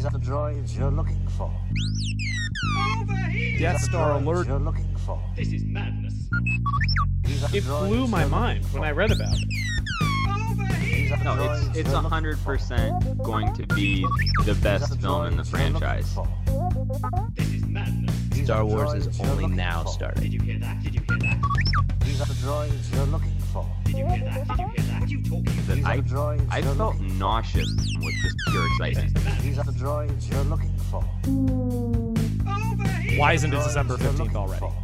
These are the droids you're looking for. Over here! Death Star Droids alert. you're looking for. This is madness. These are the It droids blew my you're mind looking when I for. read about it. Over here! These are the No, droids it's you're looking for. 100% going to be the These are best the film in the droids you're looking franchise. for. This is madness. These Star are the Wars droids is you're only looking now for. starting. Did you hear that? Did you hear that? These are the droids you're looking for. Did you hear that? Did you hear that? You talking That These are I, the droids I you're felt looking for. nauseous with just pure excitement. These are the droids you're looking for. over here! Why isn't it Droids December you're 15th looking already? for.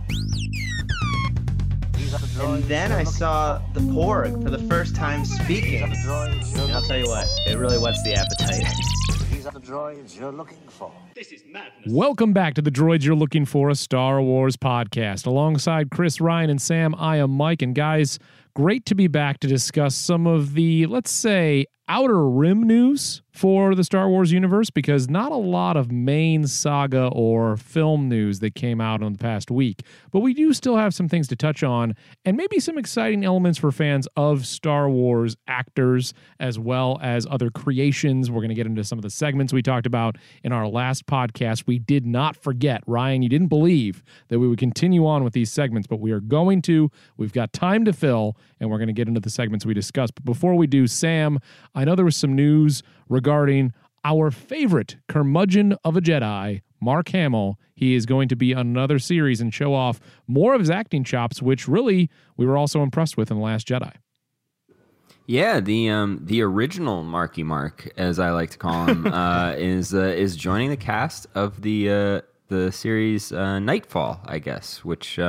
These are the droids And then you're I looking saw for. the Porg for the first time These are speaking. the droids you're And I'll looking tell you what, it really whets the appetite. for. These are the droids you're looking for. This is madness. Welcome back to the Droids You're Looking For, a Star Wars podcast. Alongside Chris, Ryan, and Sam, I am Mike. And guys, great to be back to discuss some of the, let's say, outer rim news for the Star Wars universe, because not a lot of main saga or film news that came out in the past week. But we do still have some things to touch on, and maybe some exciting elements for fans of Star Wars actors as well as other creations. We're going to get into some of the segments we talked about in our last podcast. We did not forget, Ryan, you didn't believe that we would continue on with these segments, but we are going to. We've got time to fill, and we're going to get into the segments we discussed. But before we do, Sam, I know there was some news regarding our favorite curmudgeon of a Jedi, Mark Hamill. He is going to be on another series and show off more of his acting chops, which really we were also impressed with in The Last Jedi. Yeah, the original Marky Mark, as I like to call him, is joining the cast of the series Nightfall, I guess, which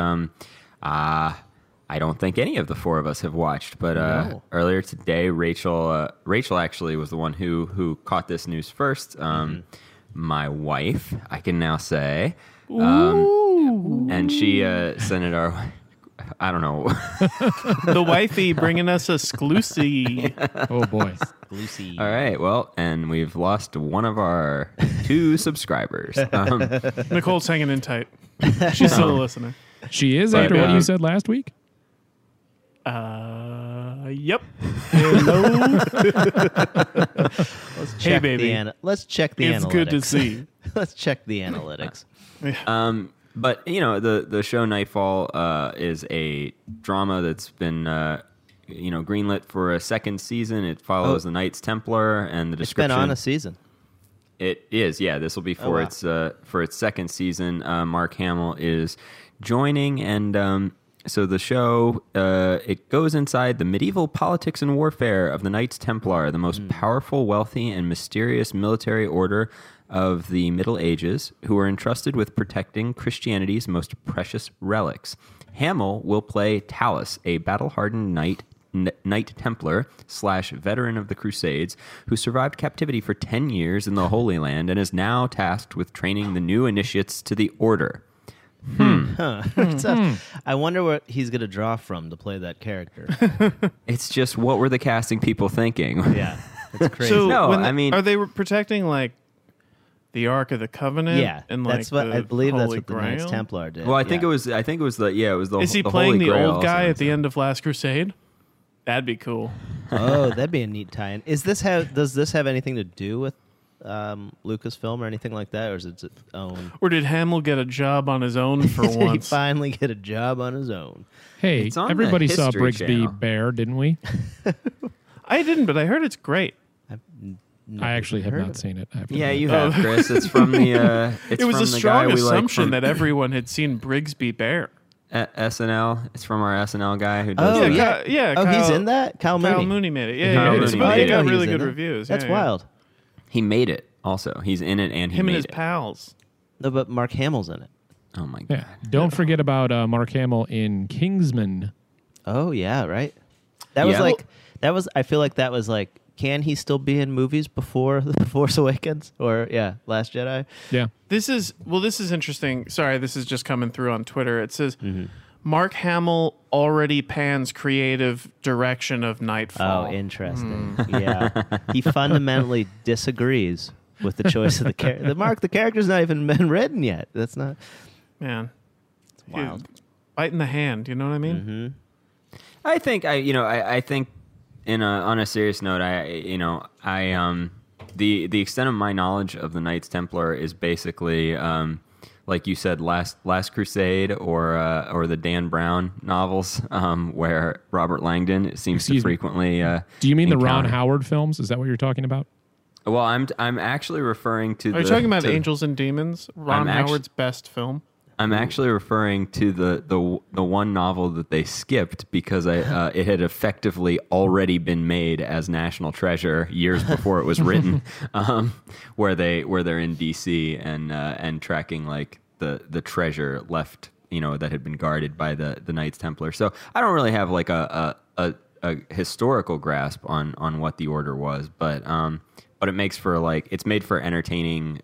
I don't think any of the four of us have watched. But No. earlier today, Rachel actually was the one who caught this news first. My wife, I can now say, and she sent it our way. I don't know. The wifey bringing us a exclusive. Oh, boy. Lucy. All right, well, and we've lost one of our 2 subscribers. Nicole's hanging in tight. She's still a listener. She is, But, after what you said last week? Yep. Hello. Hey, baby. Let's check the It's analytics. good to see. Let's check the analytics. But you know, the show Nightfall is a drama that's been greenlit for a second season. It follows the Knights Templar, and the It's been description. on a season. It is, yeah. This will be for wow. its second season. Mark Hamill is joining, and so the show it goes inside the medieval politics and warfare of the Knights Templar, the most powerful, wealthy, and mysterious military order of the Middle Ages, who are entrusted with protecting Christianity's most precious relics. Hamill will play Talus, a battle-hardened Knight Templar / veteran of the Crusades, who survived captivity for 10 years in the Holy Land and is now tasked with training the new initiates to the Order. I wonder what he's going to draw from to play that character. It's just, what were the casting people thinking? Yeah, it's crazy. So, No, when I mean- are they protecting like the Ark of the Covenant? yeah, and like that's what the I believe. That's Holy what the Knights Grail? Templar did. Well, I think yeah. it was the Is he the playing Holy the Grail old guy also. at the end of Last Crusade? That'd be cool. Oh, that'd be a neat tie-in. Does this have anything to do with Lucasfilm or anything like that, or is it its own? Or did Hamill get a job on his own for Did he once? finally get a job on his own? Hey, It's on the everybody saw History Brigsby Channel. Bear, didn't we? I didn't, but I heard it's great. I actually have not seen it. I have to Yeah, admit. you have, Chris. It's from the. It's It was from a the strong guy we like assumption from that everyone had seen Brigsby Bear. SNL. It's from our SNL guy who Oh, does. yeah. yeah. Oh, he's Kyle- in that? Kyle Mooney. Kyle Mooney made it. Yeah, Kyle yeah. It's Mooney about- made it it. got He's really in good it. reviews. That's yeah, wild. He made it. Also, he's in it and he Him and made his it. pals. No, but Mark Hamill's in it. Oh my god. Yeah. Don't forget about Mark Hamill in Kingsman. Oh yeah, right. That was Yeah. like I feel like that was like, can he still be in movies before The Force Awakens or Last Jedi? Yeah. This is interesting. Sorry, this is just coming through on Twitter. It says Mark Hamill already pans creative direction of Nightfall. Oh, interesting. Yeah, he fundamentally disagrees with the choice of the character. The character's not even been written yet. That's not. Man, It's wild. Bite in the hand. You know what I mean? I think I think on a serious note, I the extent of my knowledge of the Knights Templar is basically, like you said, Last Crusade or the Dan Brown novels, where Robert Langdon seems Excuse to me. frequently. Do you mean the Ron encounter- Howard films? Is that what you're talking about? Well, I'm actually referring to. Are you talking about Angels and Demons? Ron I'm Howard's best film. I'm actually referring to the one novel that they skipped because it had effectively already been made as National Treasure years before it was written, where they're in D.C. and tracking like the treasure left, that had been guarded by the Knights Templar. So I don't really have like a historical grasp on what the order was, but it makes for it's made for entertaining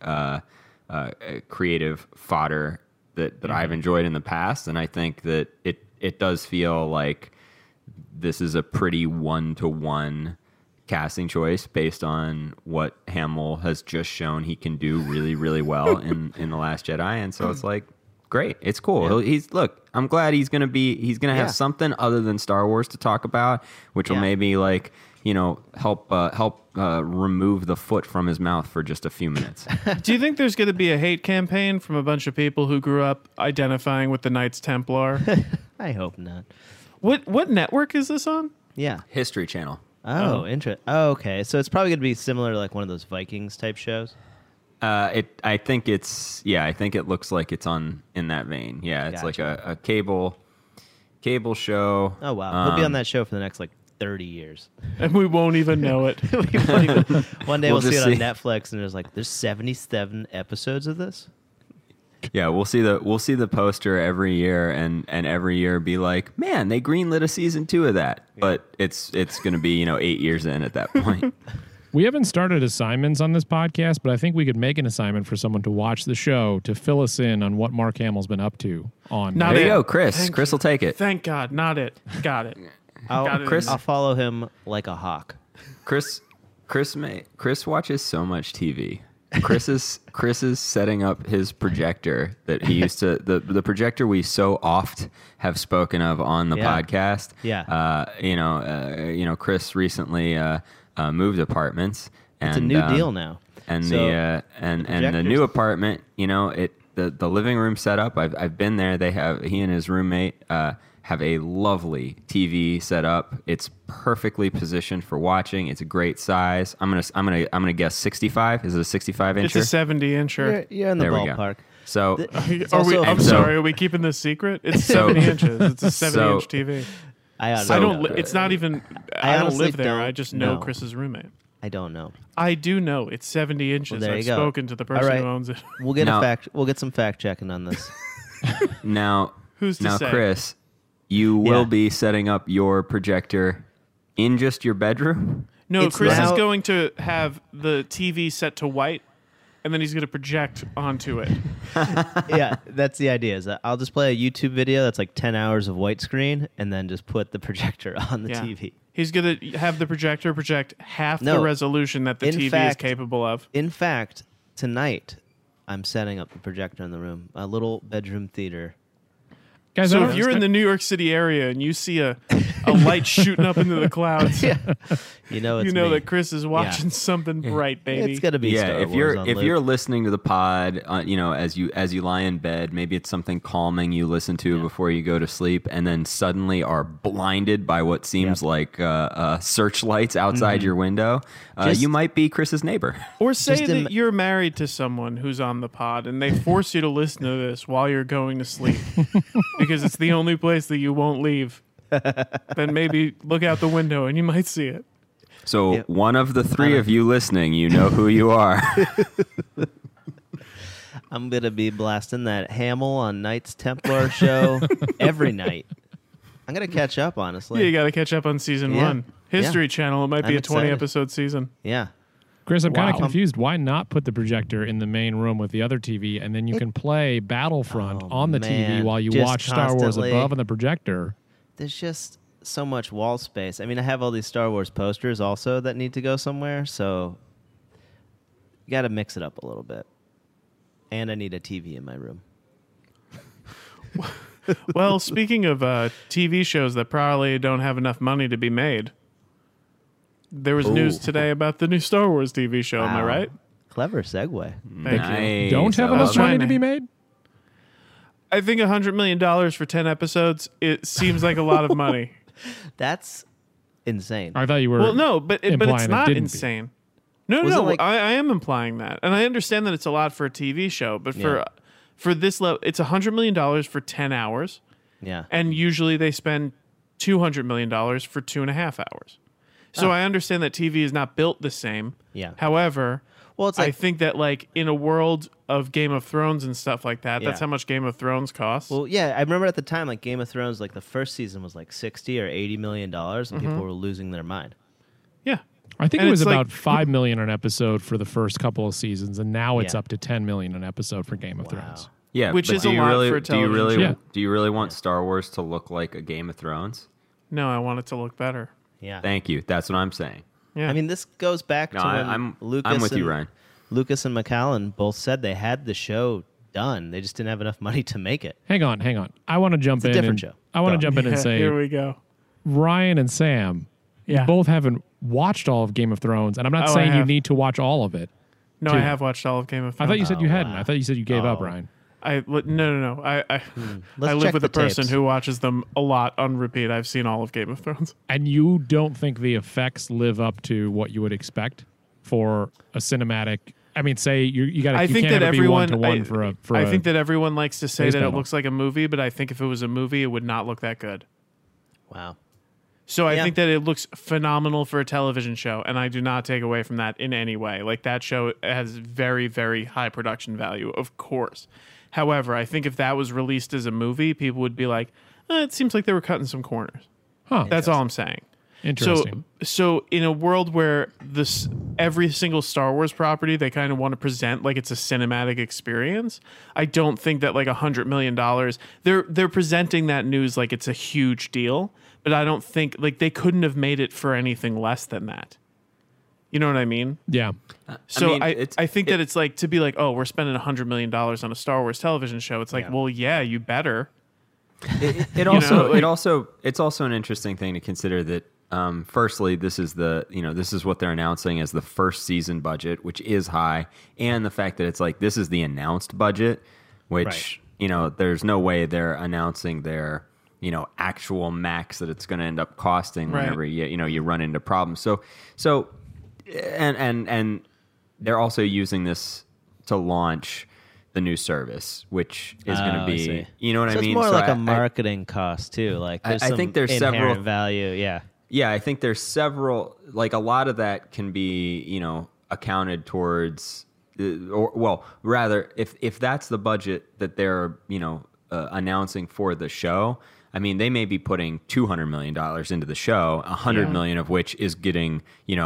creative fodder that I've enjoyed in the past, and I think that it does feel like this is a pretty 1-to-1 casting choice based on what Hamill has just shown he can do really, really well in The Last Jedi, and so it's like great, it's cool. I'm glad he's gonna have something other than Star Wars to talk about, which will maybe help remove the foot from his mouth for just a few minutes. Do you think there's going to be a hate campaign from a bunch of people who grew up identifying with the Knights Templar? I hope not. What network is this on? Yeah. History Channel. Oh, interesting. Oh, okay. So it's probably going to be similar to like one of those Vikings type shows. I think it looks like it's in that vein. Yeah, it's like a cable show. Oh wow, he'll be on that show for the next 30 years. And we won't even know it. One day We'll we'll see it just on see. Netflix, and there's 77 episodes of this. Yeah, we'll see the poster every year, and every year be like, man, they greenlit a season 2 of that, but it's going to be 8 years in at that point. We haven't started assignments on this podcast, but I think we could make an assignment for someone to watch the show to fill us in on what Mark Hamill's been up to on. Not There you it. go, Chris. Thank Chris will take it. Thank God, not it. Got it. Got it. Chris- I'll follow him like a hawk. Chris watches so much TV. Chris is setting up his projector that he used to the projector we so oft have spoken of on the podcast. Yeah. Chris recently moved apartents. It's and, a new deal now. And So, the projectors- new apartment, the living room setup. I've been there. He and his roommate have a lovely TV set up. It's perfectly positioned for watching. It's a great size. I'm gonna guess 65. Is it a 65 incher? It's a 70-incher. You're in the There we go. ballpark. So It's Are we, also- I'm so- sorry, are we keeping this secret? It's 70 inches. It's a 70-inch TV. I I don't. It's not even. I don't honestly live there. don't I just know know. Chris's roommate. I don't know. I do know it's 70 inches. there you I've go. spoken to the person All right. who owns it. We'll get Now- We'll get some fact checking on this. now, Who's to say? Chris, you will Yeah. be setting up your projector in just your bedroom. No, It's Chris now- is going to have the TV set to white, and then he's going to project onto it. Yeah, that's the idea. Is that I'll just play a YouTube video that's like 10 hours of white screen, and then just put the projector on the Yeah. TV. He's going to have the projector project half the No. resolution that the In TV fact- is capable of. In fact, tonight I'm setting up the projector in the room, a little bedroom theater. Guys, I So don't- if you're in the New York City area and you see a light shooting up into the clouds, You know, it's you know me. that Chris is watching something bright, baby. It's gonna be Yeah, Star if Wars you're on if loop. you're listening to the pod, as you lie in bed, maybe it's something calming you listen to before you go to sleep, and then suddenly are blinded by what seems like searchlights outside your window. Just- You might be Chris's neighbor. Or say Just that you're married to someone who's on the pod and they force you to listen to this while you're going to sleep because it's the only place that you won't leave. Then maybe look out the window and you might see it. So one of the three of you listening, you know who you are. I'm gonna be blasting that Hamill on Knights Templar show every night. I'm gonna catch up, honestly. Yeah, you got to catch up on season Yeah. 1. History Channel, it might be I'm a 20 excited. episode season. Yeah. Chris, I'm kind Wow. of confused. Why not put the projector in the main room with the other TV, and then you can play Battlefront Oh, on the TV man. while you Just watch Star Wars constantly. above on the projector? There's just so much wall space. I mean, I have all these Star Wars posters also that need to go somewhere, so you got to mix it up a little bit. And I need a TV in my room. Well, speaking of TV shows that probably don't have enough money to be made, there was news today about the new Star Wars TV show. Am I Wow. right? Clever segue. Thank you. Nice. Don't have I enough love money trying to to- be made? I think $100 million for 10 episodes, it seems like a lot of money. That's insane. I thought you were. Well, no, but implying it's it not didn't be. insane. No, Was it no, like- I am implying that. And I understand that it's a lot for a TV show, but for this level, it's $100 million for 10 hours. Yeah. And usually they spend $200 million for 2.5 hours. So I understand that TV is not built the same. Yeah. However, Well, it's I like, think that like in a world of Game of Thrones and stuff like that, that's Yeah. how much Game of Thrones costs. well, yeah, I remember at the time, like Game of Thrones, like the first season was like $60 or $80 million, and people were losing their mind. yeah. I think And it was it's like- about $5 million an episode for the first couple of seasons, and now it's Yeah. up to $10 million an episode for Game of Thrones. Yeah, Which but is do a you lot really, for a do you really, television show. do you really want Star Wars to look like a Game of Thrones? No, I want it to look better. Yeah. Thank you. That's what I'm saying. Yeah. I mean, this goes back No, to when I'm Lucas with you, and, Ryan. Lucas and McCallan both said they had the show done. They just didn't have enough money to make it. Hang on. I want to jump It's a in. different and, show. I want to Go. jump in and Yeah, say, here we go. Ryan and Sam, Yeah. you both haven't watched all of Game of Thrones, and I'm not Oh, I saying you have. need to watch all of it. No, Two. I have watched all of Game of I Thrones. thought you said you hadn't. wow. I thought you said you gave up, Oh. Ryan. No. I Let's live check with the a person tapes. who watches them a lot on repeat. I've seen all of Game of Thrones. And you don't think the effects live up to what you would expect for a cinematic? I mean, say you got. I You think can't that have it be everyone. one-to-one for a. For I a- think that everyone likes to say space that it battle. looks like a movie, but I think if it was a movie, it would not look that good. Wow. So I Yeah. think that it looks phenomenal for a television show, and I do not take away from that in any way. Like that show has very, very high production value, of course. However, I think if that was released as a movie, people would be like, it seems like they were cutting some corners. Huh. That's all I'm saying. Interesting. So in a world where this every single Star Wars property they kind of want to present like it's a cinematic experience, I don't think that like $100 million they're presenting that news like it's a huge deal, but I don't think like they couldn't have made it for anything less than that. You know what I mean? yeah. So mean, I it's- think that it's like to be like, oh, we're spending $100 million on a Star Wars television show. It's like, well, yeah, you better. It also it's also an interesting thing to consider that firstly this is what they're announcing as the first season budget, which is high, and the fact that it's like this is the announced budget, which there's no way they're announcing their actual max that it's going to end up costing Right. whenever you run into problems. So and they're also using this to launch the new service, which is going to I be, see. you know what So I mean? it's more So like I- a marketing cost too. Like there's I some think there's inherent several- value. Yeah. Yeah, I think there's several, like a lot of that can be, accounted towards, rather, if that's the budget that they're, announcing for the show, I mean, they may be putting $200 million into the show, $100 million of which is getting,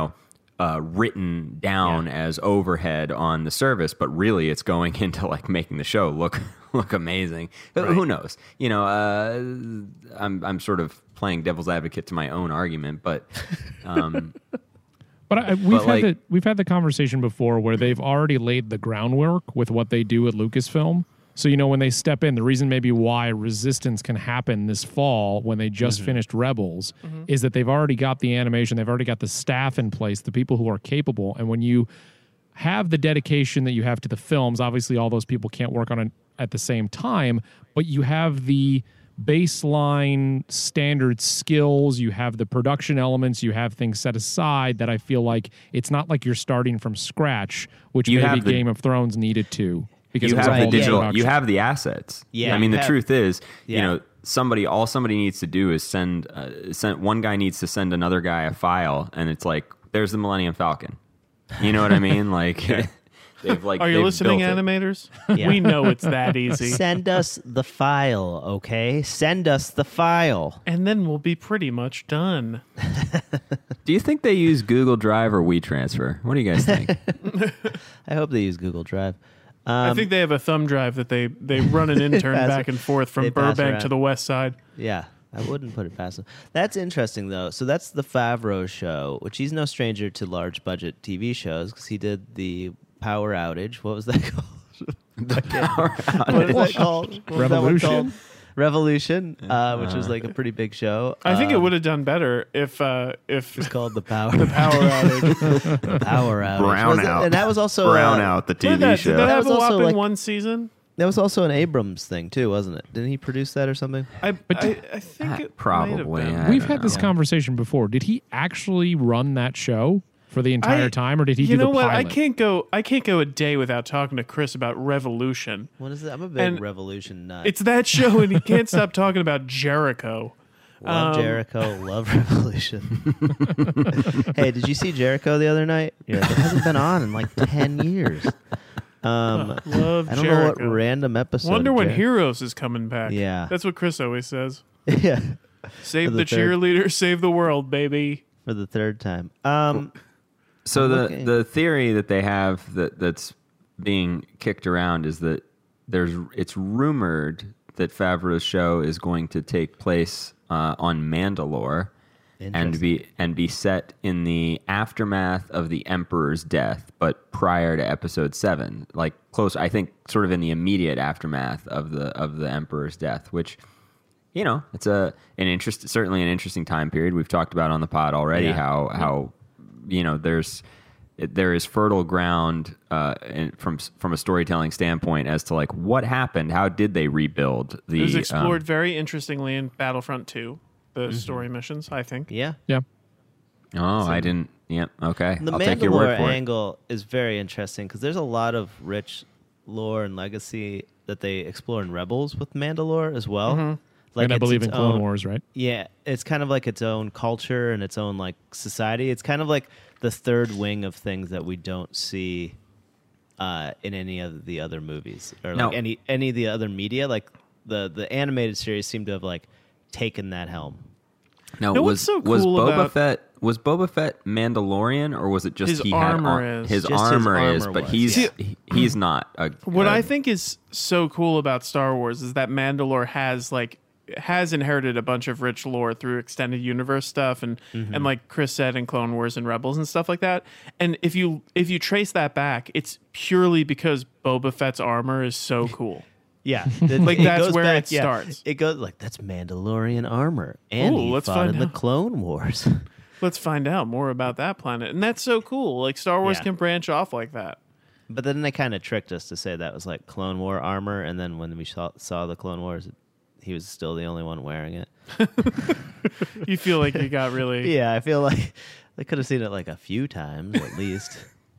written down as overhead on the service, but really it's going into like making the show look amazing. Who knows? I'm sort of playing devil's advocate to my own argument, but But we've had the conversation before where they've already laid the groundwork with what they do at Lucasfilm. So when they step in, the reason maybe why Resistance can happen this fall when they just finished Rebels is that they've already got the animation, they've already got the staff in place, the people who are capable. And when you have the dedication that you have to the films, obviously all those people can't work on it at the same time, but you have the baseline standard skills, you have the production elements, you have things set aside that I feel like it's not like you're starting from scratch, which You maybe have the- Game of Thrones needed to. Because you it was a have the whole new digital, production. you have the assets. Yeah, I mean, you the have- truth is, Yeah. all somebody needs to do is send one guy needs to send another guy a file, and it's like, there's the Millennium Falcon. You know what I mean? Like, they've like, Are you they've listening, built it. animators? Yeah. We know it's that easy. Send us the file, okay? Send us the file. And then we'll be pretty much done. Do you think they use Google Drive or WeTransfer? What do you guys think? I hope they use Google Drive. I think they have a thumb drive that they run an intern pass- back and forth they from pass Burbank around. to the west side. Yeah, I wouldn't put it past him. That's interesting, though. So that's the Favreau show, which he's no stranger to large budget TV shows because he did the Power Outage. What was that called? The power What is that called? What was that one Revolution? called? Revolution, which was like a pretty big show. I think it would have done better if It's called The Power. power outage. The Power Outage. Was it- Brownout. and that was also Brownout, the Did TV that, show. did that That have was a also whopping like- one season? That was also an Abrams thing too, wasn't it? Didn't he produce that or something? I think it might have Probably, been. I We've don't had this know. conversation before. Did he actually run that show for the entire time, or did he you do know the what? pilot? I can't go a day without talking to Chris about Revolution. What is it? I'm a big And Revolution nut. It's that show, and he can't stop talking about Jericho. Love Jericho, love Revolution. Hey, did you see Jericho the other night? You're like, it hasn't been on in like 10 years. Love I don't know Jericho. what random episode. Wonder of when Jer- Heroes is coming back. Yeah. That's what Chris always says. Yeah, Save For the the third- cheerleader, save the world, baby. for the third time. So I'm the looking. the theory that they have that's being kicked around is that it's rumored that Favreau's show is going to take place on Mandalore and be set in the aftermath of the Emperor's death, but prior to Episode 7, like close, I think, sort of in the immediate aftermath of the Emperor's death, which, you know, it's certainly an interesting time period. We've talked about on the pod already Yeah. how you know there is fertile ground from a storytelling standpoint as to like what happened, how did they rebuild the It was explored very interestingly in Battlefront 2, the story missions, I think. Yeah. Yeah. I didn't. Yep. Okay. The I'll take your word Mandalore for it. angle is very interesting because there's a lot of rich lore and legacy that they explore in Rebels with Mandalore as well. Like and I it's believe its in Clone own- Wars, right? Yeah, it's kind of like its own culture and its own like society. It's kind of like the third wing of things that we don't see in any of the other movies or No. like any of the other media. Like the animated series seem to have like taken that helm. No, know was what's so was cool Boba about- Fett Mandalorian, or was it just His he armor had is. his Just his armor is, armor but was, he's yeah. he's not a What a- I think is so cool about Star Wars is that Mandalore has inherited a bunch of rich lore through extended universe stuff and like Chris said in Clone Wars and Rebels and stuff like that. And if you trace that back, it's purely because Boba Fett's armor is so cool. Yeah, Like, it that's goes where back, it yeah. starts. It goes like that's Mandalorian armor, and Ooh, he let's fought find in the out. Clone Wars. Let's find out more about that planet. And that's so cool. Like Star Wars Yeah. can branch off like that. But then they kind of tricked us to say that was like Clone War armor, and then when we saw the Clone Wars, he was still the only one wearing it. You feel like you got really Yeah, I feel like they could have seen it like a few times at least.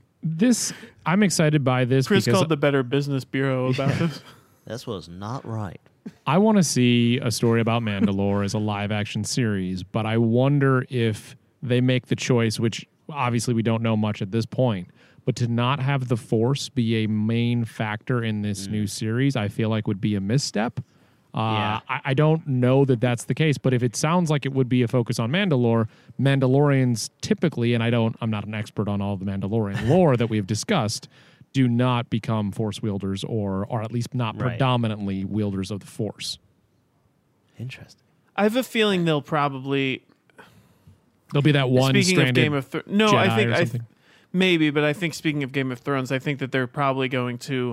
I'm excited by this Chris because called the Better Business Bureau about this. This was not right. I want to see a story about Mandalore as a live action series, but I wonder if they make the choice, which obviously we don't know much at this point, but to not have the Force be a main factor in this new series, I feel like would be a misstep. Yeah. I don't know that that's the case, but if it sounds like it would be a focus on Mandalorians typically, and I'm not an expert on all the Mandalorian lore that we have discussed, do not become Force wielders or at least not Right. predominantly wielders of the Force. Interesting. I have a feeling they'll probably There'll be that one speaking of stranded Game of Thrones. No, Jedi I think or something. maybe, but I think speaking of Game of Thrones, I think that they're probably going to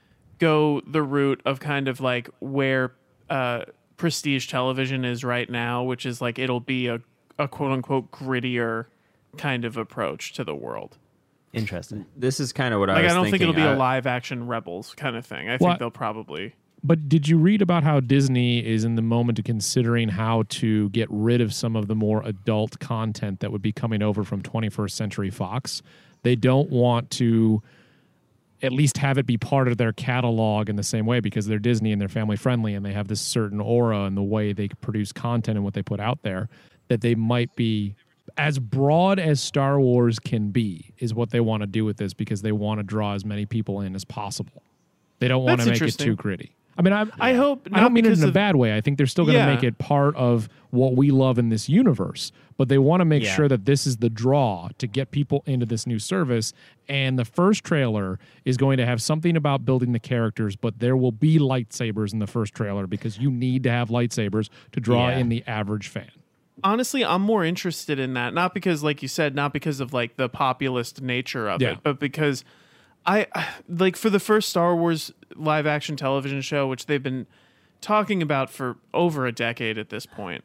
go the route of kind of like where prestige television is right now, which is like it'll be a quote unquote grittier kind of approach to the world. Interesting. This is kind of what I Like was I don't think thinking. it'll be a live action Rebels kind of thing. I Well, think they'll probably But did you read about how Disney is in the moment of considering how to get rid of some of the more adult content that would be coming over from 21st Century Fox? They don't want to at least have it be part of their catalog in the same way because they're Disney and they're family friendly and they have this certain aura in the way they produce content and what they put out there that they might be as broad as Star Wars can be is what they want to do with this because they want to draw as many people in as possible. They don't want That's to make it interesting. too gritty. I mean, I hope I don't not mean it because in a of- bad way. I think they're still going to Yeah. make it part of what we love in this universe, but they want to make Yeah. sure that this is the draw to get people into this new service. And the first trailer is going to have something about building the characters, but there will be lightsabers in the first trailer because you need to have lightsabers to draw Yeah. in the average fan. honestly, I'm more interested in that. Not because, like you said, not because of like the populist nature of Yeah. it, but because I like for the first Star Wars live action television show, which they've been talking about for over a decade at this point.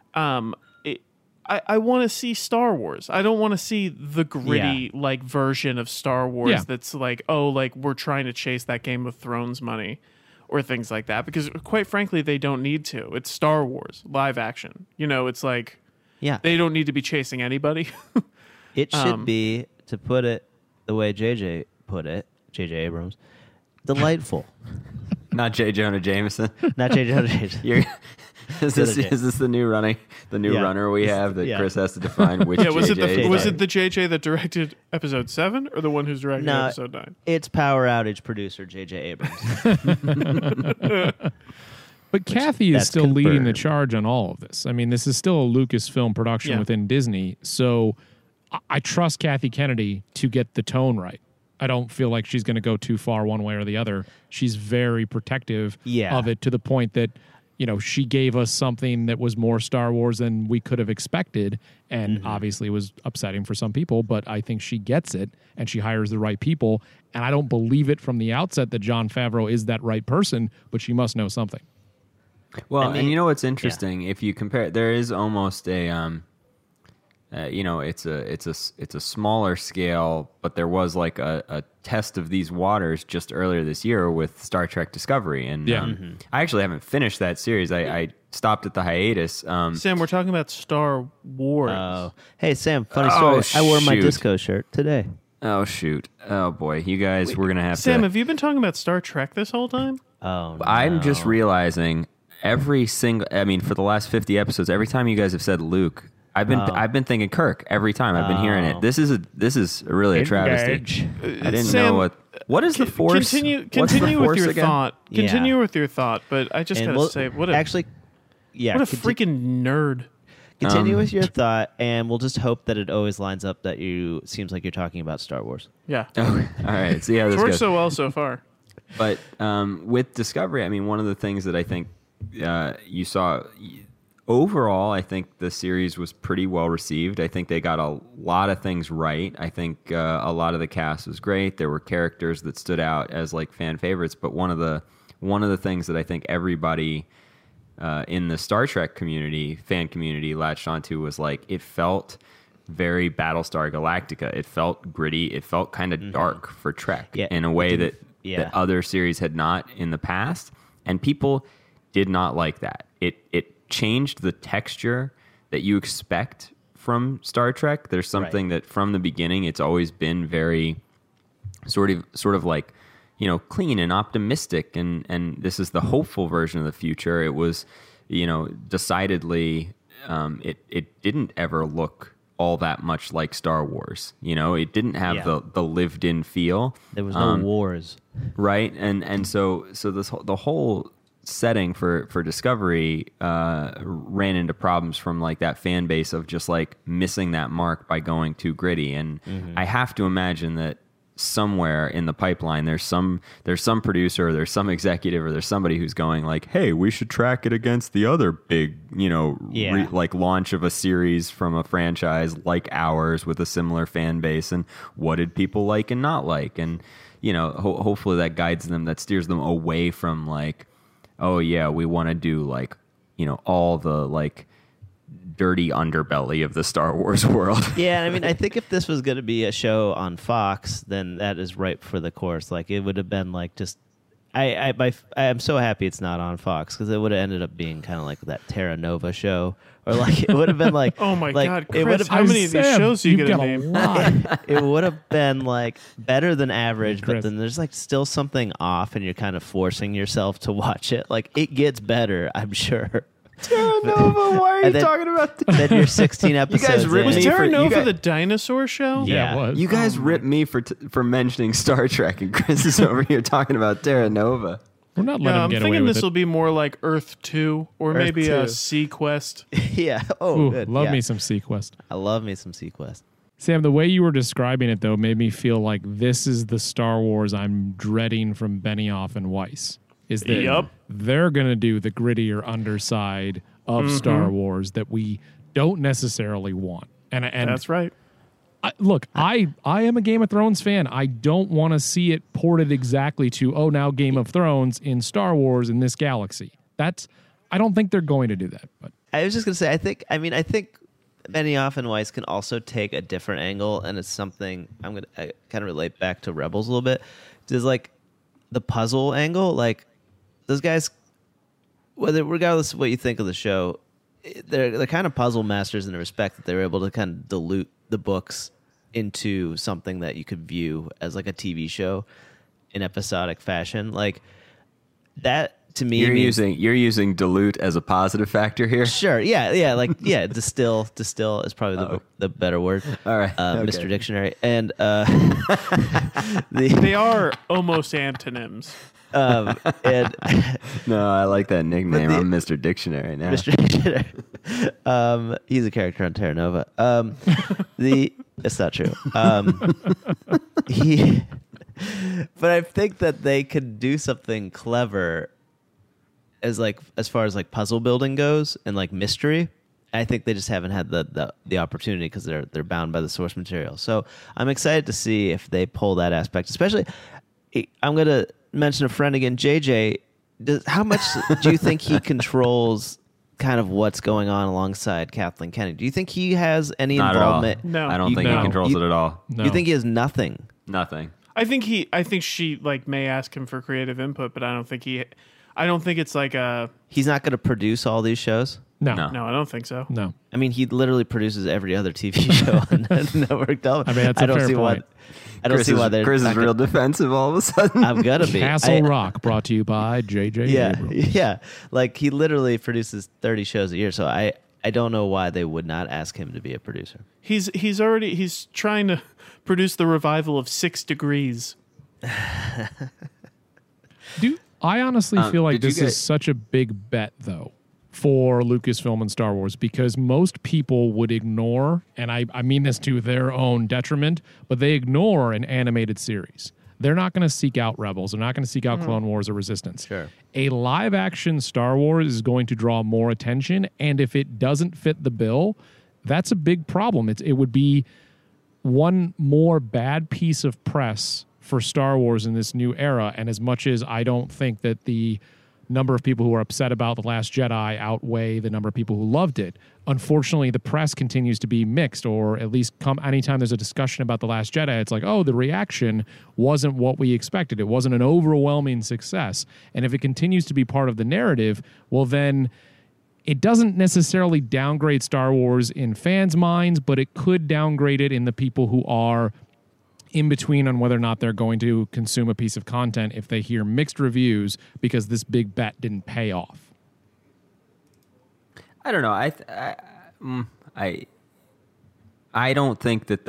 I want to see Star Wars. I don't want to see the gritty like version of Star Wars Yeah. that's like, oh, like we're trying to chase that Game of Thrones money or things like that. Because quite frankly, they don't need to. It's Star Wars, live action. You know, it's like Yeah. they don't need to be chasing anybody. It should be, to put it the way JJ put it, JJ Abrams, delightful. Not J. Jonah Jameson. Not JJ. You're, is The other this the new Yeah. runner we have that Yeah. Chris has to define which yeah, was JJ it was is? it the JJ that directed episode 7 or the one who's directing No. episode 9? It's Power Outage producer JJ Abrams. But Kathy is that's still leading the confirmed. charge on all of this. I mean, this is still a Lucasfilm production Yeah. within Disney. So I trust Kathy Kennedy to get the tone right. I don't feel like she's going to go too far one way or the other. She's very protective Yeah. of it to the point that, you know, she gave us something that was more Star Wars than we could have expected, and obviously was upsetting for some people, but I think she gets it and she hires the right people. And I don't believe it from the outset that Jon Favreau is that right person, but she must know something. Well, I mean, and you know what's interesting? If you compare, there is almost a, you know, it's a smaller scale, but there was like a test of these waters just earlier this year with Star Trek Discovery, and Yeah. I actually haven't finished that series. I stopped at the hiatus. Sam, we're talking about Star Wars. Oh, hey Sam, funny Oh, story. I wore my shoot. disco shirt today. Oh shoot! Oh boy, you guys, we're gonna have Sam, to. have you been talking about Star Trek this whole time? Oh, I'm no. just realizing every single. I mean, for the last 50 episodes, every time you guys have said Luke, I've been thinking Kirk every time. I've been hearing it. This is really a travesty. I didn't Sam, know what is the Force. What's the Continue with Force your again? thought. Yeah. Continue with your thought. But I just And gotta we'll- say, what a actually, yeah, what a freaking nerd. continue with your thought, and we'll just hope that it always lines up. That you seems like you're talking about Star Wars. Yeah, Oh, all right. See how it's this worked goes. so well so far. But with Discovery, I mean, one of the things that I think you saw overall, I think the series was pretty well received. I think they got a lot of things right. I think a lot of the cast was great. There were characters that stood out as like fan favorites. But one of the things that I think everybody in the Star Trek fan community, latched onto was like it felt very Battlestar Galactica. It felt gritty. It felt kind of dark for Trek Yeah, in a way it that didn't- yeah. that other series had not in the past, and people did not like that. It changed the texture that you expect from Star Trek. There's something that from the beginning it's always been very sort of like, you know, clean and optimistic, and this is the hopeful version of the future. It was, you know, decidedly it didn't ever look all that much like Star Wars. You know, it didn't have Yeah. the lived in feel. There was no wars. Right, and so the whole setting for Discovery ran into problems from like that fan base of just like missing that mark by going too gritty, and I have to imagine that somewhere in the pipeline there's some producer or there's some executive or there's somebody who's going like, hey, we should track it against the other big, you know, Yeah. like launch of a series from a franchise like ours with a similar fan base, and what did people like and not like, and you know, hopefully that guides them, that steers them away from like, oh yeah, we want to do like, you know, all the like dirty underbelly of the Star Wars world. Yeah, I mean, I think if this was going to be a show on Fox, then that is ripe for the course. Like, it would have been like just. I'm so happy it's not on Fox, because it would have ended up being kind of like that Terra Nova show, or like it would have been like, Oh my like, God, it would Chris, have how many of these Sam, shows are you you've gonna got a name? lot. it would have been like better than average, but Chris. then there's like still something off, and you're kind of forcing yourself to watch it. Like, it gets better, I'm sure. Terra Nova, why are you And then- talking about that? Then you're 16 episodes. ripped Was me in. Terra you Nova guys- the dinosaur show? Yeah. it was. You guys ripped me for mentioning Star Trek, and Chris is over here talking about Terra Nova. We're not letting Yeah, him I'm get away thinking with this will it. be more like Earth 2 or Earth maybe 2. a Sequest. Yeah. Oh, Ooh, good. love Yeah. me some Sequest. I love me some Sequest. Sam, the way you were describing it, though, made me feel like this is the Star Wars I'm dreading from Benioff and Weiss. Is that Yup. they're going to do the grittier underside of Star Wars that we don't necessarily want. And That's right. look, I am a Game of Thrones fan. I don't want to see it ported exactly to, oh, now Game of Thrones in Star Wars in this galaxy. I don't think they're going to do that. But I was just gonna say, I think Benioff and Weiss can also take a different angle, and it's something I kind of relate back to Rebels a little bit. There's like the puzzle angle, like those guys, regardless of what you think of the show, they're kind of puzzle masters in the respect that they were able to kind of dilute the books into something that you could view as like a TV show in episodic fashion, like that. To me, you're using dilute as a positive factor here. Sure, distill is probably the better word. All right, okay. Mr. Dictionary, and They are almost antonyms. and No, I like that nickname. I'm Mr. Dictionary now. Mr. Dictionary. He's a character on Terra Nova. It's not true. But I think that they could do something clever as far as like puzzle building goes and like mystery. I think they just haven't had the opportunity because they're bound by the source material. So I'm excited to see if they pull that aspect. Especially, I'm going to mention a friend again, JJ. How much do you think he controls kind of what's going on alongside Kathleen Kennedy? Do you think he has any Not involvement? At all. No. I don't think he controls it at all. no. You think he has nothing? Nothing. I think she like may ask him for creative input, but I don't think it's like a He's not going to produce all these shows? No. no. I don't think so. No. I mean, he literally produces every other TV show on Network Television. I mean, that's a fair point. I don't see why they're Chris not is real gonna- defensive all of a sudden. I'm gonna be Castle Rock, brought to you by J.J. Abrams. Yeah. Like he literally produces 30 shows a year, so I don't know why they would not ask him to be a producer. He's trying to produce the revival of 6 Degrees. I honestly feel like did you this guys- is such a big bet, though, for Lucasfilm and Star Wars, because most people would ignore, and I mean this to their own detriment, but they ignore an animated series. They're not going to seek out Rebels. They're not going to seek out Clone Wars or Resistance. Sure. A live-action Star Wars is going to draw more attention, and if it doesn't fit the bill, that's a big problem. It would be one more bad piece of press for Star Wars in this new era. And as much as I don't think that the number of people who are upset about The Last Jedi outweigh the number of people who loved it, unfortunately, the press continues to be mixed, or at least anytime there's a discussion about The Last Jedi, it's like, oh, the reaction wasn't what we expected. It wasn't an overwhelming success. And if it continues to be part of the narrative, well, then it doesn't necessarily downgrade Star Wars in fans' minds, but it could downgrade it in the people who are in between on whether or not they're going to consume a piece of content if they hear mixed reviews because this big bet didn't pay off. I don't know. I don't think that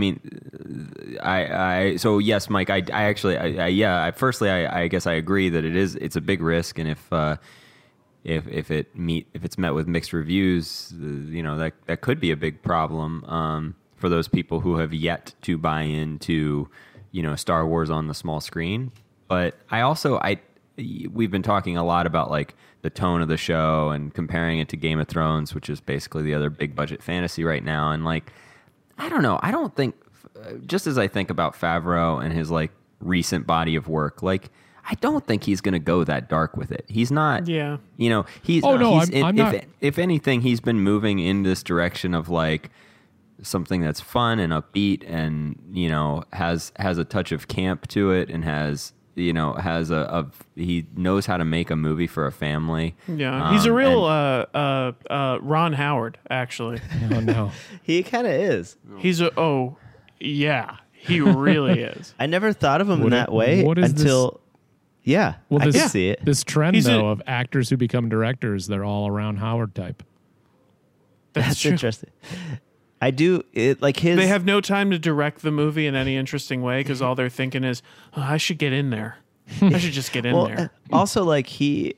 so yes, Mike, I firstly I guess I agree that it's a big risk, and if it's met with mixed reviews, that could be a big problem for those people who have yet to buy into Star Wars on the small screen. But we've been talking a lot about like the tone of the show and comparing it to Game of Thrones, which is basically the other big budget fantasy right now. And like, I don't know. I don't think, just as I think about Favreau and his like recent body of work, like I don't think he's going to go that dark with it. He's not. Yeah. He's. Oh no, he's, I'm not. If anything, he's been moving in this direction of like something that's fun and upbeat, and has a touch of camp to it, and he knows how to make a movie for a family. Yeah, he's a real Ron Howard, actually. Oh no. He kind of is. Yeah, he really is. I never thought of him in that way until. Yeah, Well, I can see it. This trend, of actors who become directors, they're all around Howard type. That's true. interesting. I do it like his. They have no time to direct the movie in any interesting way because all they're thinking is, I should get in there. I should just get in there. Also, like the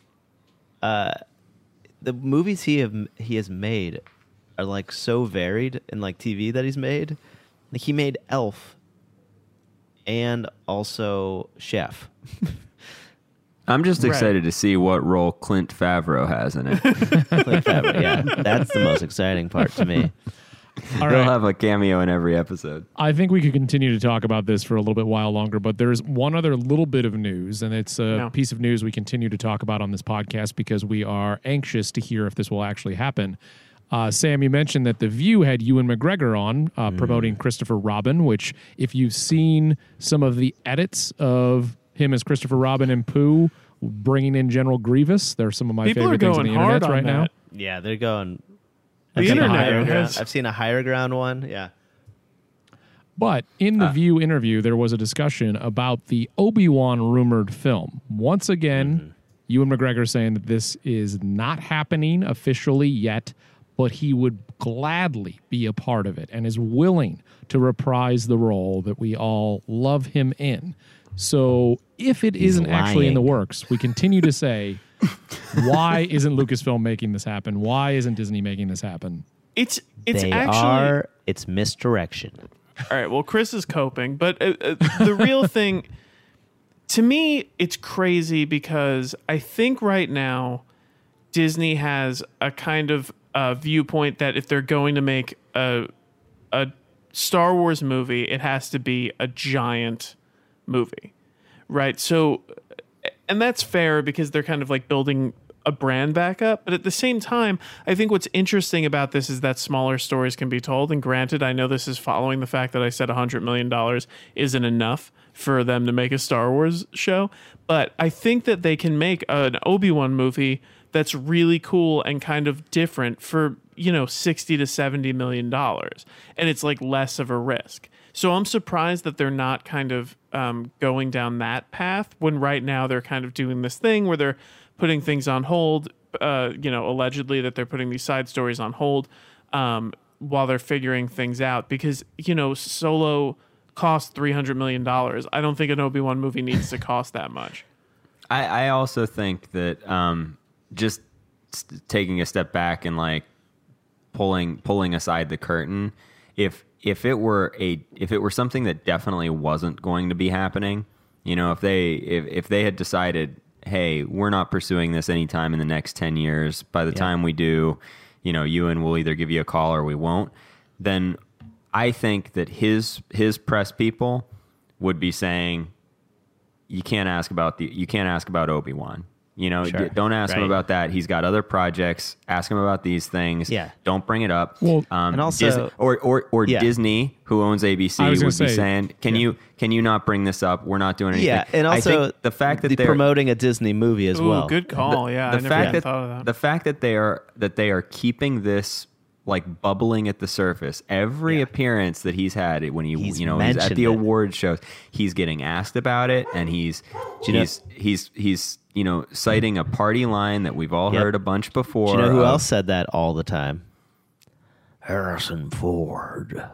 movies he has made are like so varied in like TV that he's made. Like he made Elf and also Chef. I'm just excited to see what role Clint Favreau has in it. Clint Favreau, yeah, that's the most exciting part to me. All He'll right. have a cameo in every episode. I think we could continue to talk about this for a little bit while longer, but there's one other little bit of news, and it's a Yeah. piece of news we continue to talk about on this podcast because we are anxious to hear if this will actually happen. Sam, you mentioned that The View had Ewan McGregor on promoting Christopher Robin, which if you've seen some of the edits of him as Christopher Robin and Pooh bringing in General Grievous, they're some of my People are favorite things on going the hard internet on right now. that. Yeah, they're going. The I've seen a internet higher has- ground. I've seen a higher ground one. Yeah. But in the View interview, there was a discussion about the Obi-Wan rumored film. Once again, Ewan McGregor saying that this is not happening officially yet, but he would gladly be a part of it and is willing to reprise the role that we all love him in. So if it isn't actually in the lying. works, we continue to say, why isn't Lucasfilm making this happen? Why isn't Disney making this happen? It's They actually are. It's misdirection. all right. Well, Chris is coping, but the real thing to me, it's crazy because I think right now Disney has a kind of viewpoint that if they're going to make a Star Wars movie, it has to be a giant movie, right? So, and that's fair because they're kind of like building a brand back up. But at the same time, I think what's interesting about this is that smaller stories can be told. And granted, I know this is following the fact that I said $100 million isn't enough for them to make a Star Wars show. But I think that they can make an Obi-Wan movie that's really cool and kind of different for, $60 to $70 million. And it's like less of a risk. So I'm surprised that they're not kind of going down that path when right now they're kind of doing this thing where they're putting things on hold, allegedly that they're putting these side stories on hold while they're figuring things out. Because, Solo cost $300 million. I don't think an Obi-Wan movie needs to cost that much. I also think that just taking a step back and like pulling aside the curtain, if it were something that definitely wasn't going to be happening, if they had decided, hey, we're not pursuing this anytime in the next 10 years, by the time we do, Ewan will either give you a call or we won't, then I think that his press people would be saying, you can't ask about Obi-Wan. Sure. Don't ask him Right. about that. He's got other projects. Ask him about these things. Yeah. Don't bring it up. Well, and also- Disney, or Yeah. Disney, who owns ABC, I was would gonna be say, saying, "Can you not bring this up? We're not doing anything." Yeah, and I also think the fact that they're promoting a Disney movie as Ooh, well. good call. I never even thought of that. the fact that they are keeping this like bubbling at the surface. Every appearance that he's had when He's he's at mentioned the it. award shows, he's getting asked about it, and he's citing a party line that we've all Yep. heard a bunch before. Do you know who of- else said that all the time? Harrison Ford.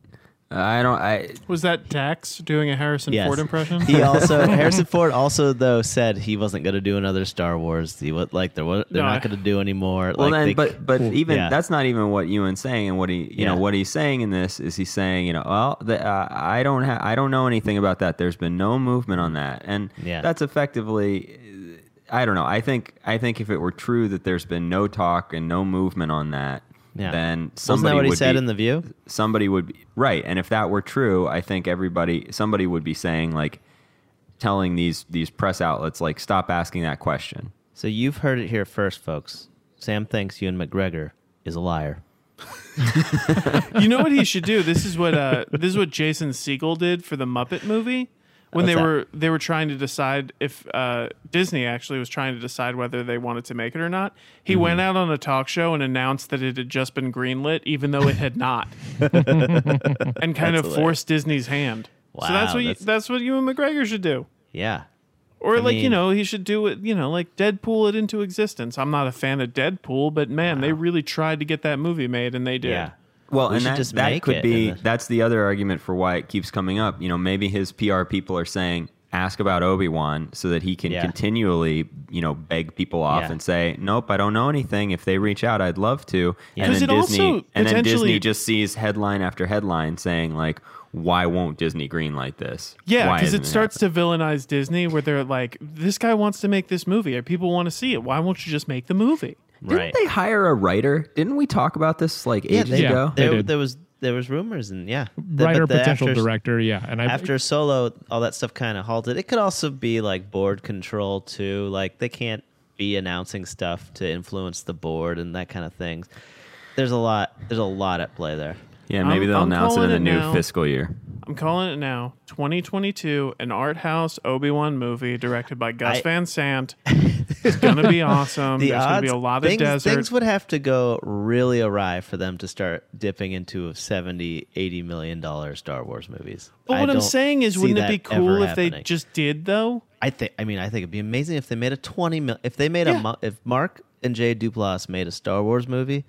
Was that Dax doing a Harrison Yes. Ford impression? Harrison Ford also though said he wasn't going to do another Star Wars. They're No, not going to do anymore. Well, like then, but even yeah. that's not even what Ewan's saying, and what what he's saying in this is he's saying, I don't know anything about that. There's been no movement on that, and Yeah. that's effectively, I don't know. I think if it were true that there's been no talk and no movement on that, Yeah. then Wasn't somebody that what he would said be, in The View? somebody would be right. And if that were true, I think somebody would be saying like, telling these press outlets like, stop asking that question. So you've heard it here first, folks. Sam thinks Ewan McGregor is a liar. You know what he should do? This is what Jason Segel did for the Muppet movie when What's they were trying to decide if Disney actually was trying to decide whether they wanted to make it or not. He went out on a talk show and announced that it had just been greenlit, even though it had not, and kind of hilarious. forced Disney's hand. So Wow, that's what Ewan McGregor should do. Yeah. Or mean- he should do it, like Deadpool it into existence. I'm not a fan of Deadpool, but man, they really tried to get that movie made, and they did. Yeah. Well, We and should that, just that make could it be in the- that's the other argument for why it keeps coming up. Maybe his PR people are saying ask about Obi-Wan so that he can Yeah. continually, beg people off Yeah. and say, nope, I don't know anything. If they reach out, I'd love to. Yeah. And 'Cause then it Disney also and then potentially- Disney just sees headline after headline saying like, why won't Disney greenlight this? Yeah, Why because isn't it starts to villainize Disney where they're like, this guy wants to make this movie. People want to see it. Why won't you just make the movie? Didn't Right. they hire a writer? Didn't we talk about this like ages Yeah. ago? They did. There was rumors and Writer, but potential after, director, yeah. And After Solo, all that stuff kind of halted. It could also be like board control too. Like they can't be announcing stuff to influence the board and that kind of thing. There's a lot at play there. Yeah, maybe they'll I'm announce it in calling the it new now. fiscal year. I'm calling it now. 2022, an art house Obi-Wan movie directed by Gus Van Sant. It's gonna be awesome. The There's gonna be a odds- lot of things, desert. Things would have to go really awry for them to start dipping into $70-80 million Star Wars movies. But what I'm don't saying is, see wouldn't it that be cool ever if they happening. just did though? I think it'd be amazing if they made a 20 mil. If they made if Mark and Jay Duplass made a Star Wars movie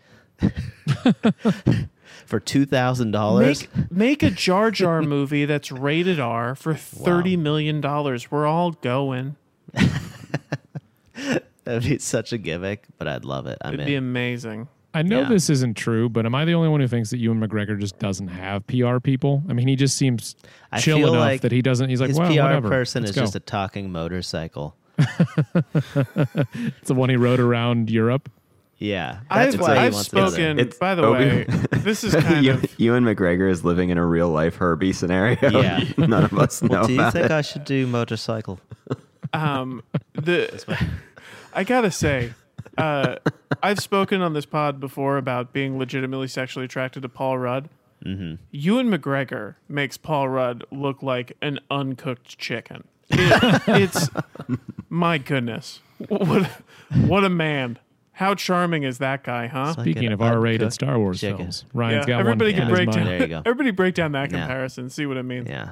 for $2,000. Make a Jar Jar movie that's rated R for $30 million. We're all going. That'd be such a gimmick, but I'd love it. It'd be amazing. I know Yeah. this isn't true, but am I the only one who thinks that Ewan McGregor just doesn't have PR people? I mean, he just seems I chill feel enough like that he doesn't. He's like, his well, PR whatever. person Let's is go. just a talking motorcycle. It's the one he rode around Europe. Yeah, that's why he I've wants to go there. spoken. It's By the Obi- way, this is kind of. Ewan McGregor is living in a real life Herbie scenario. Yeah. None of us know Well, do you about think it. I should do motorcycle? I gotta say, I've spoken on this pod before about being legitimately sexually attracted to Paul Rudd. Mm-hmm. Ewan McGregor makes Paul Rudd look like an uncooked chicken. It's my goodness, what a man! How charming is that guy, huh? Like Speaking an of R-rated uncooked Star Wars chicken. films, Ryan's Yeah, got everybody one can in his break mind. down. There you go. Everybody break down that Yeah. comparison. See what I mean? Yeah.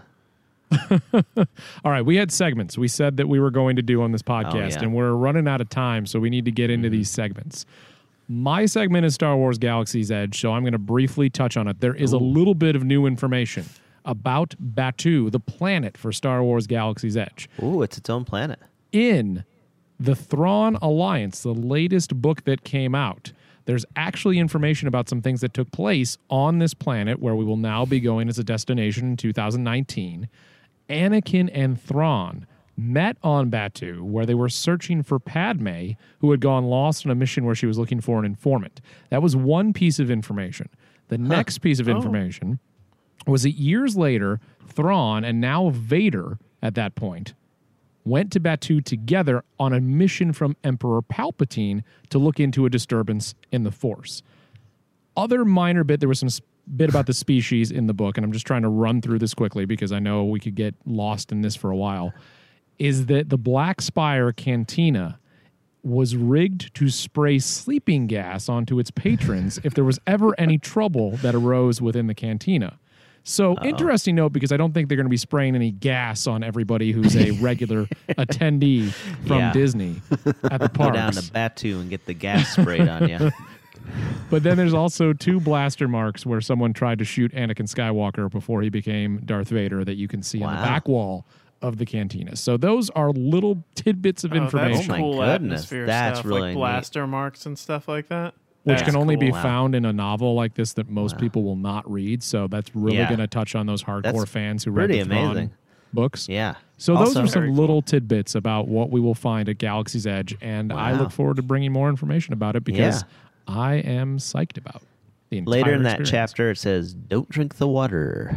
All right, we had segments we said that we were going to do on this podcast, yeah. and we're running out of time, so we need to get into these segments. My segment is Star Wars Galaxy's Edge, so I'm going to briefly touch on it. There is a little bit of new information about Batuu, the planet for Star Wars Galaxy's Edge. Ooh, it's its own planet. In the Thrawn Alliance, the latest book that came out, there's actually information about some things that took place on this planet where we will now be going as a destination in 2019. Anakin and Thrawn met on Batuu, where they were searching for Padme, who had gone lost on a mission where she was looking for an informant. That was one piece of information. The next piece of information was that years later, Thrawn and now Vader at that point went to Batuu together on a mission from Emperor Palpatine to look into a disturbance in the Force. Other minor bit, there was some bit about the species in the book, and I'm just trying to run through this quickly because I know we could get lost in this for a while, is that the Black Spire Cantina was rigged to spray sleeping gas onto its patrons if there was ever any trouble that arose within the cantina. So interesting note, because I don't think they're going to be spraying any gas on everybody who's a regular attendee from Yeah. Disney at the Go down parks. to Batuu and get the gas sprayed on you. But then there's also 2 blaster marks where someone tried to shoot Anakin Skywalker before he became Darth Vader that you can see on the Wow. back wall of the cantina. So those are little tidbits of Oh, that's information, my cool goodness, atmosphere that's stuff, really like neat. blaster marks and stuff like that. which That's can only be cool. Wow. found in a novel like this that most people will not read. So that's really Yeah. going to touch on those hardcore That's fans who read pretty the Thrawn amazing. books. Yeah. So those Also- are some Very cool. little tidbits about what we will find at Galaxy's Edge, and I Wow. look forward to bringing more information about it because I am psyched about the entire Later in that experience. chapter, it says, "Don't drink the water."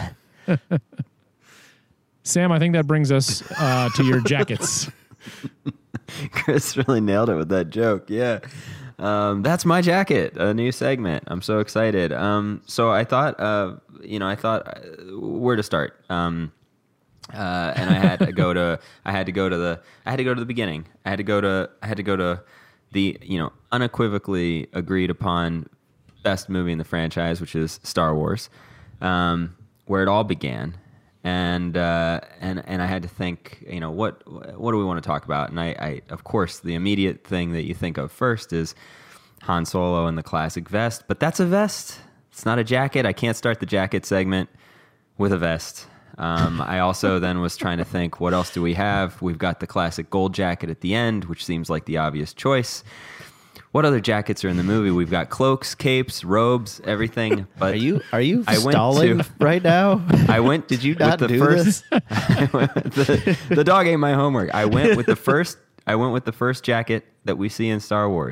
Sam, I think that brings us to your jackets. Chris really nailed it with that joke. Yeah. That's my jacket, a new segment. I'm so excited. So I thought, where to start. And I had to go to the beginning. I had to go to the, unequivocally agreed upon best movie in the franchise, which is Star Wars, where it all began. And I had to think, what do we want to talk about? And I of course, the immediate thing that you think of first is Han Solo and the classic vest. But that's a vest. It's not a jacket. I can't start the jacket segment with a vest. I also then was trying to think, what else do we have? We've got the classic gold jacket at the end, which seems like the obvious choice. What other jackets are in the movie? We've got cloaks, capes, robes, everything. But Are you I went stalling to- right now? I went. Did you with not the do first, this? I went with the dog ate my homework. I went with the first jacket that we see in Star Wars,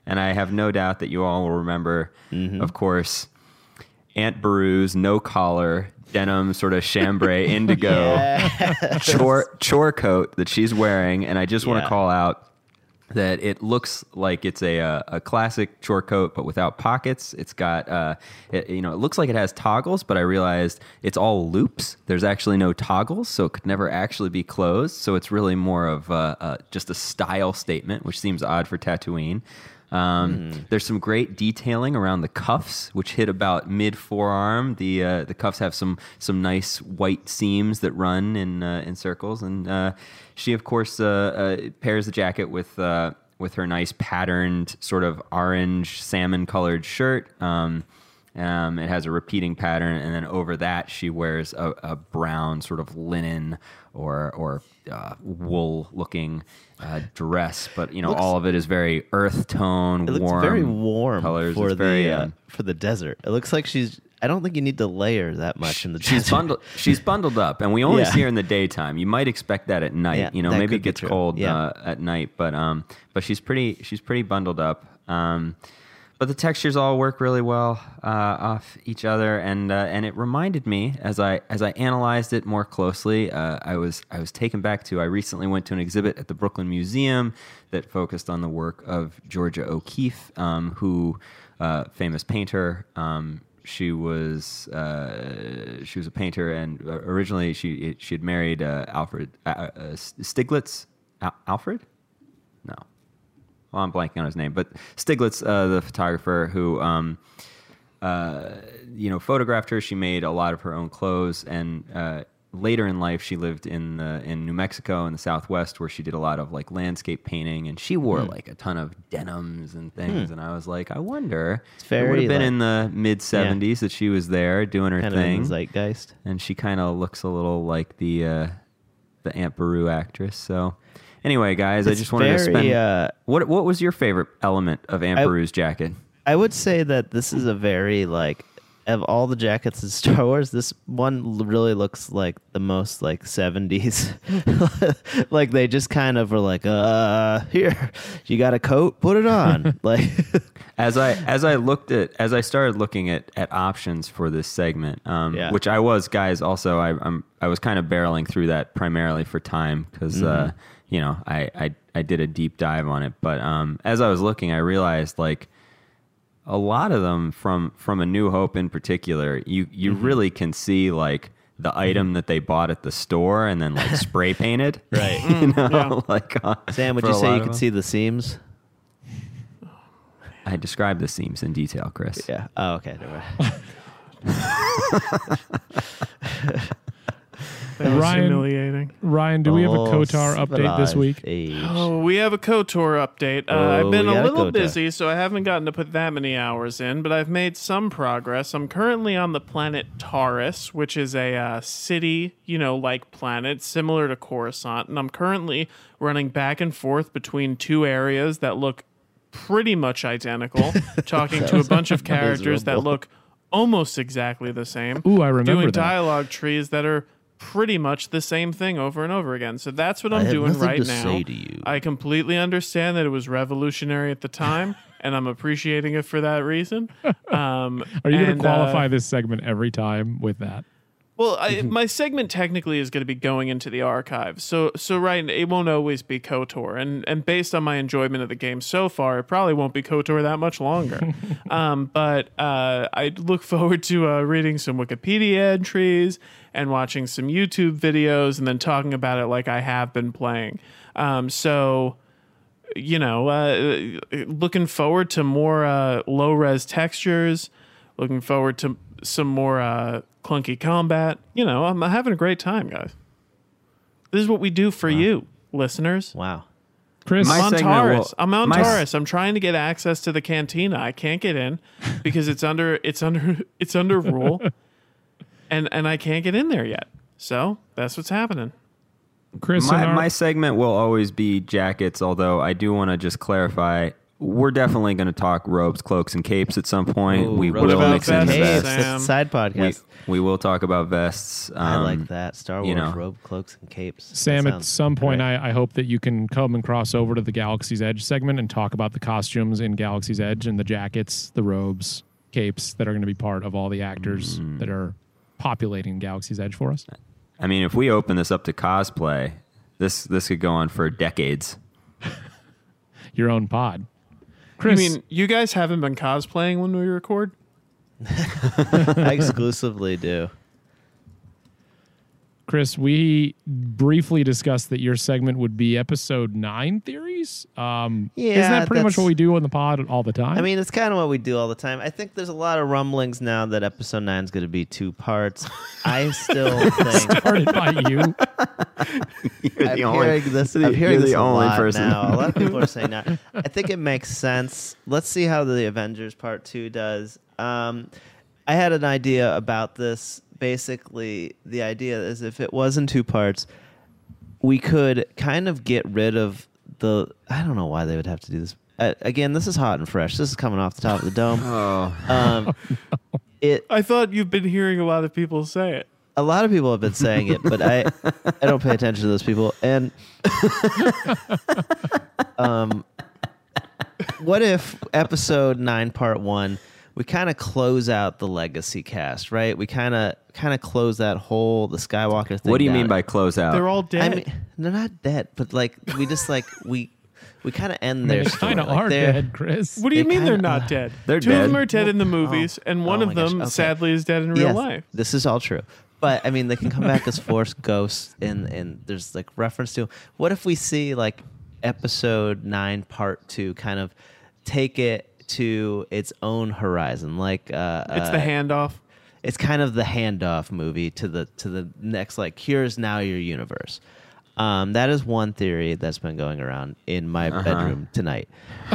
And I have no doubt that you all will remember, of course, Aunt Beru's no collar, denim sort of chambray indigo chore coat that she's wearing. And I just want to call out that it looks like it's a classic chore coat, but without pockets. It's got, it looks like it has toggles, but I realized it's all loops. There's actually no toggles, so it could never actually be closed. So it's really more of just a style statement, which seems odd for Tatooine. There's some great detailing around the cuffs, which hit about mid forearm. The cuffs have some nice white seams that run in circles, and she of course pairs the jacket with her nice patterned sort of orange salmon colored shirt. It has a repeating pattern, and then over that she wears a brown sort of linen or wool looking dress, but all of it is very earth tone. It looks warm very warm colors. for It's very, for the desert. It looks like I don't think you need to layer that much in the desert. She's bundled up, and we only see her in the daytime. You might expect that at night. Yeah, that maybe could it be gets true. cold Yeah. at night, but she's pretty bundled up. But the textures all work really well off each other, and it reminded me as I analyzed it more closely. I was taken back to. I recently went to an exhibit at the Brooklyn Museum that focused on the work of Georgia O'Keeffe, who famous painter. She was a painter, and originally she had married Alfred Stieglitz. Alfred? No. Well, I'm blanking on his name, but Stieglitz, the photographer who, photographed her. She made a lot of her own clothes, and later in life, she lived in New Mexico in the Southwest, where she did a lot of like landscape painting, and she wore like a ton of denims and things. And I was like, I wonder, it would have been in the mid '70s that she was there doing her kind thing, of in the zeitgeist. and she kind of looks a little like the Aunt Beru actress. So. Anyway, guys, I just wanted to spend. What was your favorite element of Aunt Beru's jacket? I would say that this is a very of all the jackets in Star Wars, this one really looks like the most 70s. Like they just kind of were like, here, you got a coat, put it on. As I started looking at options for this segment, which I was, guys. Also, I was kind of barreling through that primarily for time because I did a deep dive on it. But as I was looking, I realized a lot of them from A New Hope in particular, you really can see the item that they bought at the store and then spray painted. Right. Sam, would you say you could see the seams? I described the seams in detail, Chris. Yeah. Oh, okay. Never mind. That was Ryan- humiliating. Ryan, do we have a KOTOR update this week? Oh, we have a KOTOR update. I've been a little busy, so I haven't gotten to put that many hours in, but I've made some progress. I'm currently on the planet Taurus, which is a city, planet similar to Coruscant, and I'm currently running back and forth between two areas that look pretty much identical, talking to a bunch of characters that look almost exactly the same. Ooh, I remember doing that. dialogue trees that are pretty much the same thing over and over again. So that's what I'm doing right now. I completely understand that it was revolutionary at the time, and I'm appreciating it for that reason. Are you going to qualify this segment every time with that? Well, my segment technically is going to be going into the archives. So right, it won't always be KOTOR. And based on my enjoyment of the game so far, it probably won't be KOTOR that much longer. But I look forward to reading some Wikipedia entries and watching some YouTube videos and then talking about it like I have been playing. Looking forward to more low-res textures, looking forward to some more clunky combat. I'm having a great time, guys. This is what we do for you, listeners. Wow. Chris, I'm on segment Taurus. will- I'm on my s- Taurus. I'm trying to get access to the cantina. I can't get in because it's under rule, and I can't get in there yet. So that's what's happening. Chris, My segment will always be jackets, although I do want to just clarify we're definitely going to talk robes, cloaks, and capes at some point. Ooh, we robes, will about mix in vests, vests. Sam? That's a side podcast. We will talk about vests. I like that. Star Wars, you know. robe, cloaks, and capes. That Sam, at sounds some point, great. I hope that you can come and cross over to the Galaxy's Edge segment and talk about the costumes in Galaxy's Edge and the jackets, the robes, capes that are going to be part of all the actors that are populating Galaxy's Edge for us. I mean, if we open this up to cosplay, this could go on for decades. Your own pod. I Chris, mean, you guys haven't been cosplaying when we record? I exclusively do. Chris, we briefly discussed that your segment would be episode 9 theories. Isn't that pretty much that's- what we do on the pod all the time? I mean, it's kind of what we do all the time. I think there's a lot of rumblings now that episode 9 is going to be 2 parts. I still think started by you. I'm hearing this. I'm hearing you're this the a only lot person. now. A lot of people are saying that. I think it makes sense. Let's see how the Avengers Part 2 does. I had an idea about this. Basically, the idea is if it was in 2 parts, we could kind of get rid of the. I don't know why they would have to do this. Again, this is hot and fresh. This is coming off the top of the dome. Oh, I thought you've been hearing a lot of people say it. A lot of people have been saying it, but I don't pay attention to those people. And what if episode 9, part 1, we kind of close out the legacy cast, right? We kind of close that whole the Skywalker thing. what do you mean down. by close out? They're all dead. I mean, they're not dead, but like we just like we kind of end They their story. kind of Like, are they're- dead, Chris. what do you they mean they're kinda- not dead? They're Two of dead. them are dead in the movies, and one oh of my gosh, them okay. sadly is dead in real Yes, life. This is all true. But I mean, they can come back as Force ghosts, and there's like reference to. What if we see like episode 9, part 2, kind of take it to its own horizon, like It's the handoff. it's kind of the handoff movie to the next. Like, here's now your universe. That is one theory that's been going around in my bedroom tonight.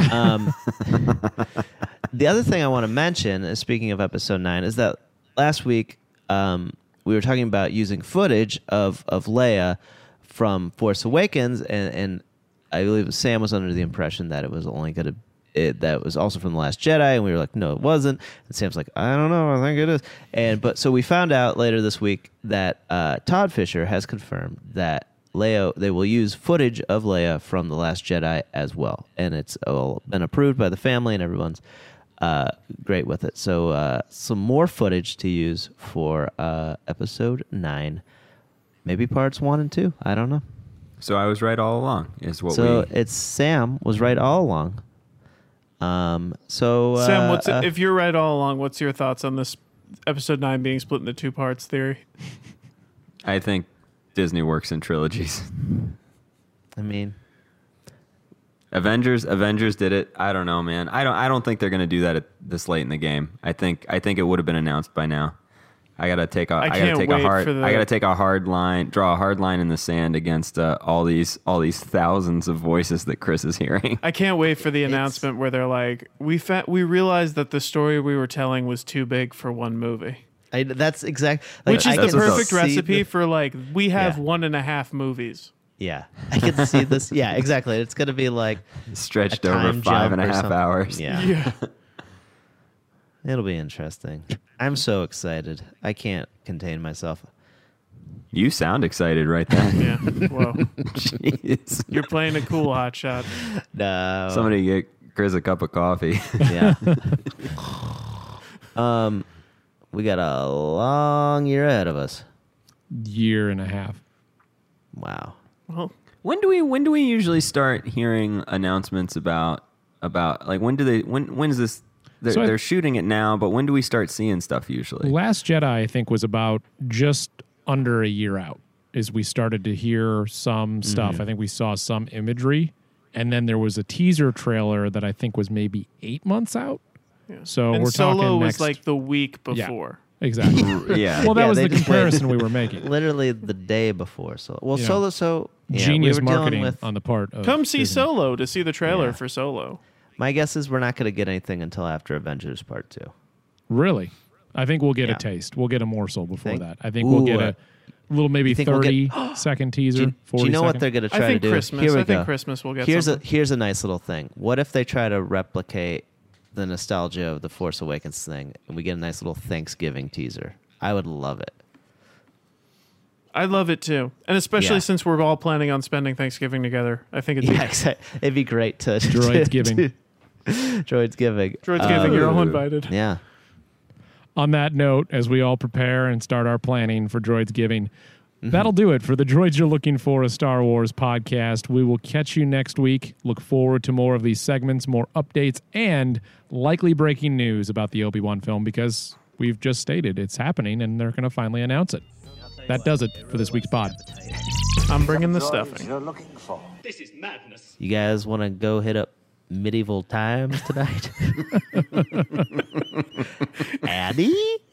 The other thing I want to mention, speaking of episode 9, is that last week we were talking about using footage of Leia from Force Awakens, and I believe Sam was under the impression that it was only going to that it was also from The Last Jedi, and we were like, no, it wasn't. And Sam's like, I don't know, I think it is. But so we found out later this week that Todd Fisher has confirmed that they will use footage of Leia from The Last Jedi as well, and it's all been approved by the family, and everyone's great with it. So some more footage to use for episode 9, maybe parts 1 and 2. I don't know. So I was right all along. Is what So we. it's Sam was right all along. Sam, if you're right all along, what's your thoughts on this episode 9 being split into 2 parts theory? I think Disney works in trilogies. I mean, Avengers did it. I don't know, man. I don't think they're going to do that at this late in the game. I think it would have been announced by now. I gotta take a hard line, draw a hard line in the sand against all these thousands of voices that Chris is hearing. I can't wait for the announcement where they're like, we realized that the story we were telling was too big for one movie. that's exact. Which is I the can perfect see recipe the- for like, we have Yeah. 1.5 movies. Yeah, I can see this. Yeah, exactly. It's gonna be like Stretched a over time 5.5 jump or something. hours. Yeah, Yeah. it'll be interesting. I'm so excited. I can't contain myself. You sound excited right then. Yeah. Well, Jeez. you're playing a cool hot shot. No, Somebody get Chris a cup of coffee. Yeah. We got a long year ahead of us. Year and a half. Wow. Well, When do we usually start hearing announcements about like when's this? So They're shooting it now, but when do we start seeing stuff usually? Last Jedi, I think, was about just under a year out as we started to hear some stuff. I think we saw some imagery, and then there was a teaser trailer that I think was maybe 8 months out. So and we're Solo talking was next, like the week Yeah. before. exactly. Yeah. Well, that Yeah, was they the just played- comparison we were making. Literally the day before. So, well, You know, Solo. So yeah, Genius we were dealing marketing with. on the part of Come see Disney. Solo to see the trailer Yeah. for Solo. My guess is we're not going to get anything until after Avengers Part 2. Really? I think we'll get Yeah. a taste. We'll get a morsel before Think? that. I think we'll Ooh, get a little maybe think we'll 30-second teaser. Do 40 you know what second. they're going to I try think to do? Christmas. Here we I think go. Christmas will get Here's something. here's a nice little thing. What if they try to replicate the nostalgia of the Force Awakens thing, and we get a nice little Thanksgiving teaser? I would love it. I love it too, and especially Yeah. since we're all planning on spending Thanksgiving together. I think it'd be Yeah, exactly. It'd be great to Droids giving. Droids giving. Droids giving. You're all invited. Yeah. On that note, as we all prepare and start our planning for Droids Giving, Mm-hmm. that'll do it for the Droids You're Looking For, a Star Wars podcast. We will catch you next week. Look forward to more of these segments, more updates, and likely breaking news about the Obi-Wan film because we've just stated it's happening and they're going to finally announce it. That does it for this week's pod. I'm bringing the Droids stuffing. you're looking for. This is madness. You guys want to go hit up Medieval Times tonight? Addy?